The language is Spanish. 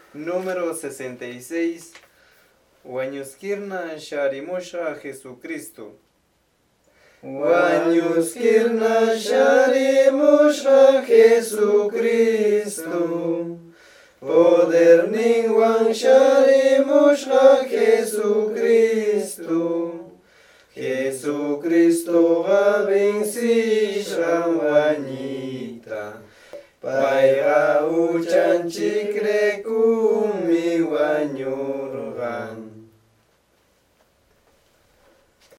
Número 66. Wañuskirna Sharimusha Jesucristo. Wañuskirna Sharimusha Jesucristo. Poder ningwan Sharimusha Jesucristo. Jesucristo va vencishra wañita. Paiga uchanchik rekum